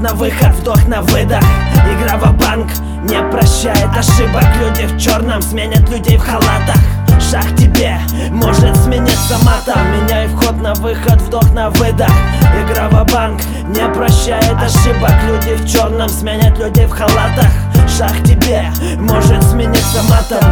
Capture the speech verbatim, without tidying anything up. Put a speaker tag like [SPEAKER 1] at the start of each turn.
[SPEAKER 1] на выход, вдох на выдох. Игра ва-банк не прощает ошибок. Люди в черном сменят людей в халатах. Шаг тебе может смениться матом. Меняй вход на выход, вдох на выдох. Игра ва-банк не прощает ошибок. Люди в черном сменят людей в халатах. Шаг тебе может смениться матом.